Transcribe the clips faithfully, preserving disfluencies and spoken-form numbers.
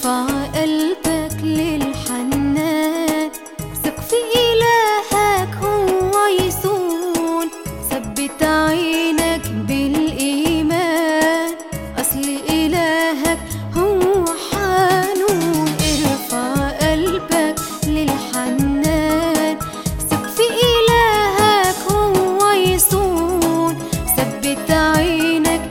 ارفع قلبك للحنان، ثق في إلهك هو يصون، ثبت عينك بالإيمان، أصل إلهك هو حنون. ارفع قلبك للحنان، ثق في إلهك هو يصون، ثبت عينك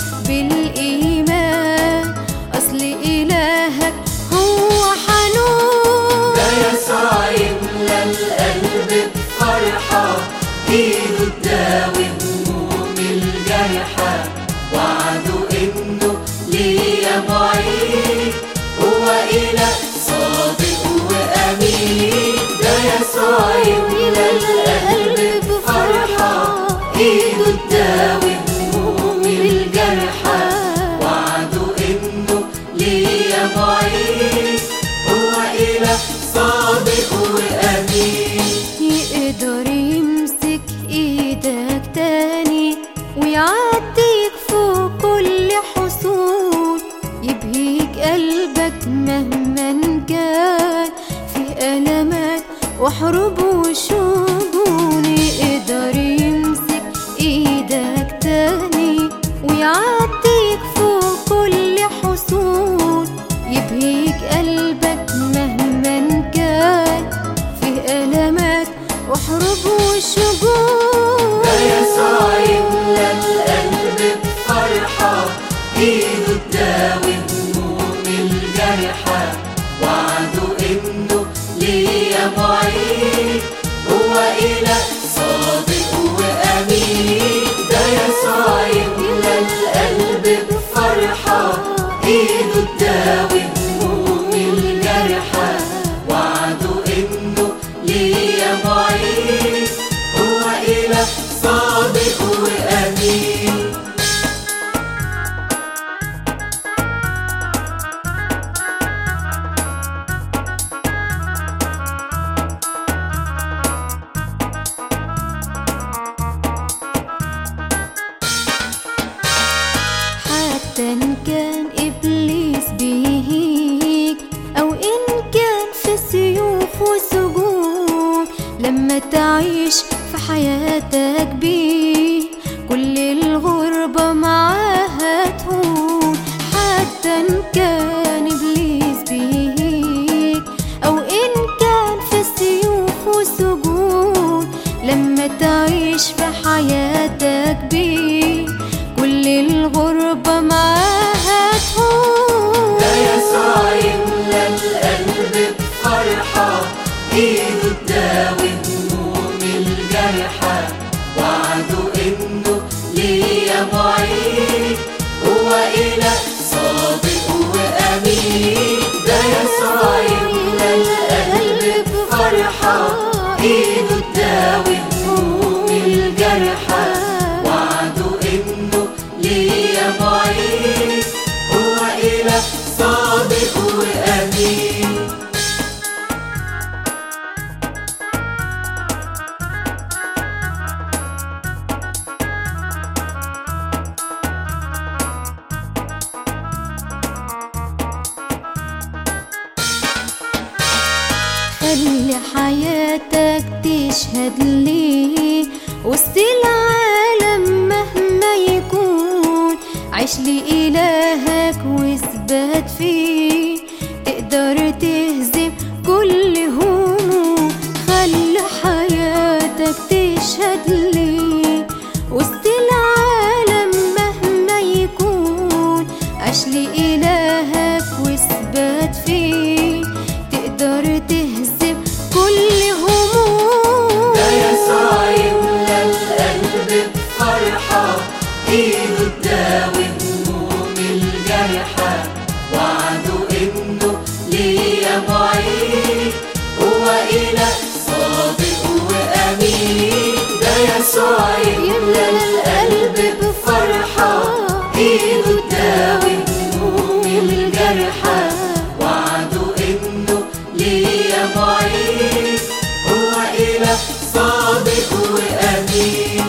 بالإيمان، أصل إلهك هو حنون. ده يسوع يملى القلب بفرحة، إيده تداوي هموم الجرحى، وعده إنه ليا معين، هو إله صادق وأمين. ده يسوع يملى القلب بفرحة، إيده تداوي هموم الجرحى، وعده إنه ليا معين، هو إله صادق وأمين. يقدر يمسك إيدك تاني ويعديك فوق كل حصون، يبهيك قلبك مهما كان في ألمات وحروب وشجون. يقدر يمسك إيدك تاني ويعديك فوق كل حصون، يبهيك قلبك مهما كان في ألمات وحروب وشجون. ده يسوع يملى القلب بفرحة، إيده تداوي هموم الجرحى، وعده إنه ليا معين، هو إله صادق وأمين. ده يسوع يملى القلب بفرحة، إيده تداوي هموم الجرحى، وعده إنه ليا معين، هو إله صادق وأمين. حتى إن كان إبليس بيهيك، أو إن كان في سيوف وسجون، لما تعيش في حياتك بيه كل الغربة معاها تهون. حتى إن كان إبليس بيهيك، أو إن كان في سيوف وسجون، لما تعيش في حياتك بيه كل الغربة معاها تهون. ده يسوع يملى القلب بفرحة، إيده تداوي هموم الجرحى، وعده إنه ليا معين، هو إله صادق وأمين. ده يسوع يملى القلب بفرحة، إيده تداوي هموم الجرحى، وعده إنه ليا معين، هو إله صادق وأمين. خلي حياتك تشهد ليه وسط العالم مهما يكون، عيش لإلهك واثبت فيه، تقدر تهزم كل هموم. خلي حياتك تشهد ليه وسط العالم مهما يكون، عيش لإلهك واثبت فيه، تقدر تهزم كل هموم. ده يسوع يملى القلب بفرحة، إيده تداوي هموم الجرحى، وعده إنه ليا معين، هو إله صادق وأمين. ده يسوع يملى القلب بفرحة، إيده تداوي هموم الجرحى، وعده إنه ليا معين، هو إله صادق وأمين.